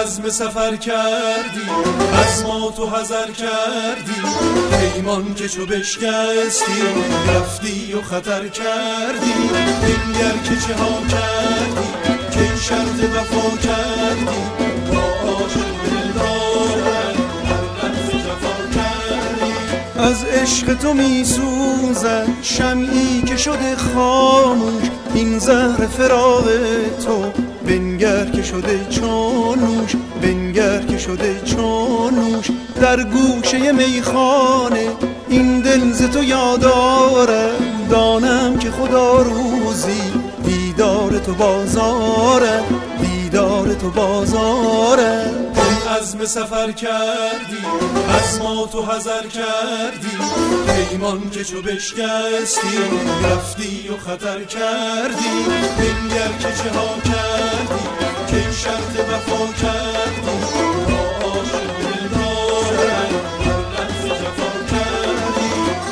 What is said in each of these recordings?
عزم سفر کردی، از ما تو حذر کردی، پیمان که چو بشکستی رفتی و خطر کردی. بنگر که چه ها کردی، که شرط وفا کردی، با عاشق دلدارت هر لحظه جفا کردی. از عشق تو می سوزد شمعی که شده خاموش، این زهر فراق تو بنگر که شده چون نوش، بنگر که شده چون نوش. در گوشه میخانه این دل ز تو یادارم، دانم که خدا روزی دیدار تو بازارم، دیدار تو بازارم. عزم سفر کردی، از ما تو حذر کردی، پیمان که چو بشکستی رفتی و خطر کردی. بنگر که چه ها کردی، که شرط وفا کردی، با عاشق دلدارت هر لحظه جفا کردی.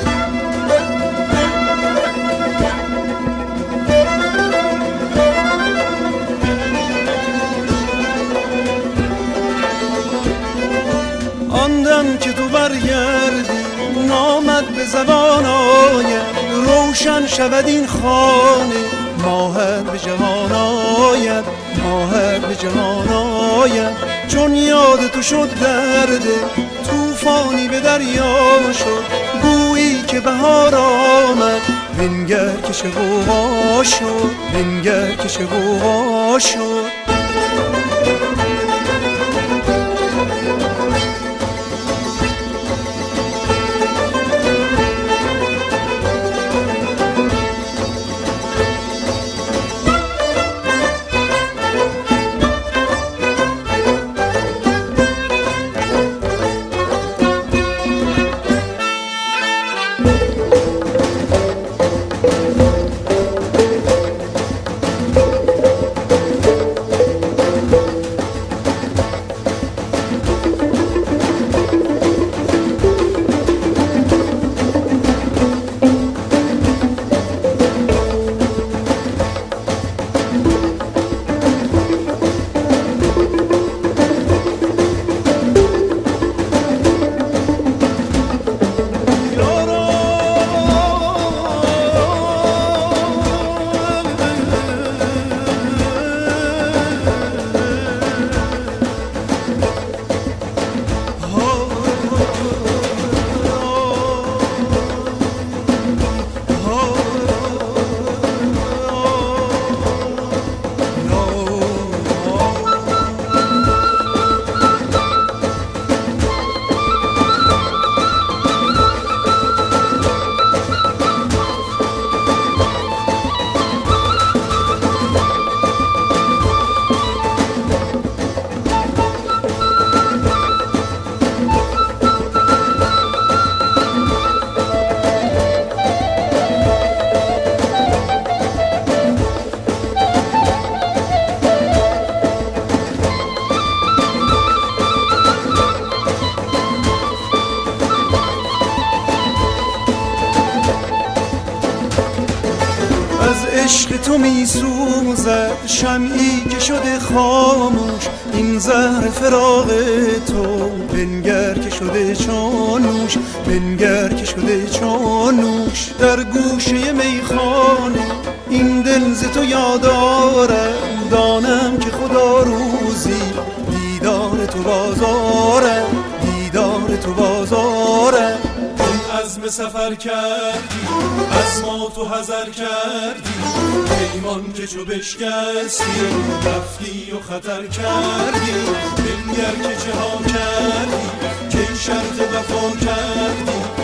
آن دم که تو برگردی نامد به زبان آید، روشن شود این خانه ماهت به جهان آید، ماهت به جهان آید. چون یاد تو شد درد طوفانی به دریا شد، گویی که بهار آمد بنگر که چه غوغا شد، بنگر که چه غوغا شد. عشق تو می سوزد شمعی که شده خاموش، این زهر فراق تو بنگر که شده چون نوش، بنگر که شده چون نوش. در گوشه میخانه این دل ز تو یادارم، دانم که خدا روزی دیدار تو بازارم، دیدار تو بازارم. عزم سفر کردی، از ما تو حذر کردی، پیمان که چو بشکستی رفتی و خطر کردی. بنگر که چه ها کردی، که شرط وفا کردی،